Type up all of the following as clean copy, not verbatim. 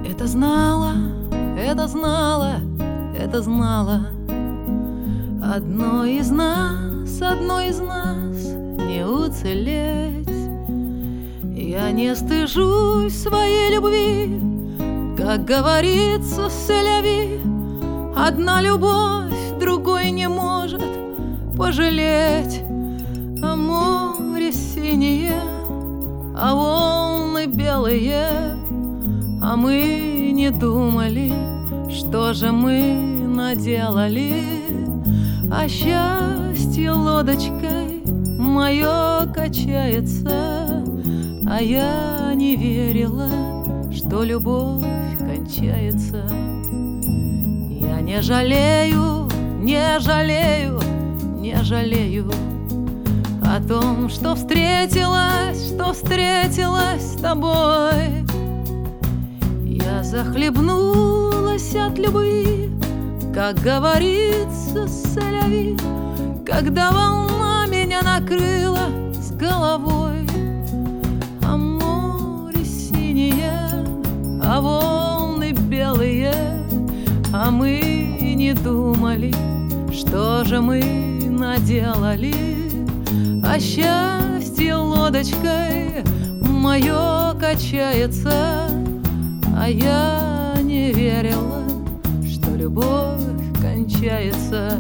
это знала, это знала, это знала. Одной из нас не уцелеть. Я не стыжусь своей любви, как говорится, сэляви. Одна любовь другой не может пожалеть. А море синее, а волны белые, а мы не думали, что же мы наделали. А счастье лодочкой мое качается, а я не верила, что любовь кончается. Я не жалею, не жалею, не жалею о том, что встретилась с тобой. Я захлебнулась от любви, как говорится, сэляви, когда волна меня накрыла с головой. А море синее, а волны белые, а мы не думали, что же мы наделали. А счастье лодочкой мое качается, а я не верила, что любовь кончается.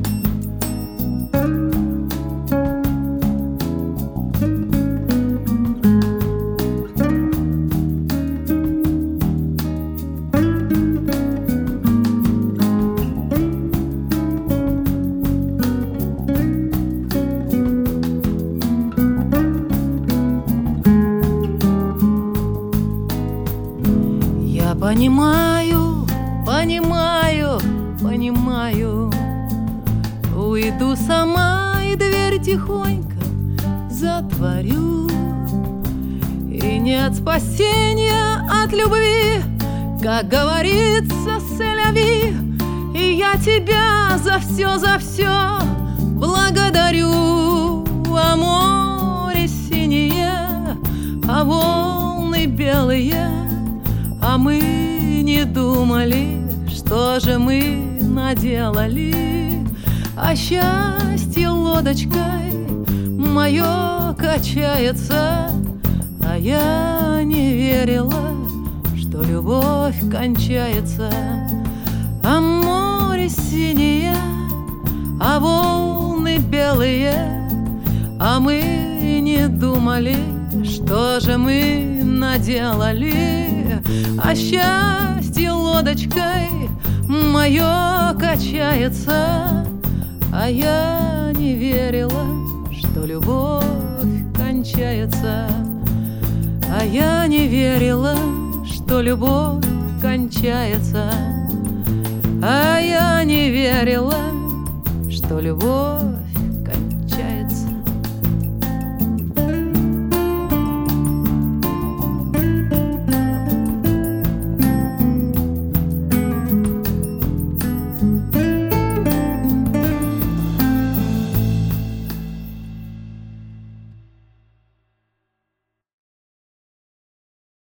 Я понимаю, понимаю, понимаю. Уйду сама и дверь тихонько затворю. И нет спасения от любви, как говорится, сэляви. И я тебя за все благодарю. А море синее, а волны белые, а мы не думали, что же мы наделали. А счастье лодочкой мое качается, а я не верила, что любовь кончается. А море синее, а волны белые, а мы не думали, что же мы наделали. А счастье лодочкой мое качается, а я не верила, что любовь кончается. А я не верила, что любовь кончается. А я не верила, что любовь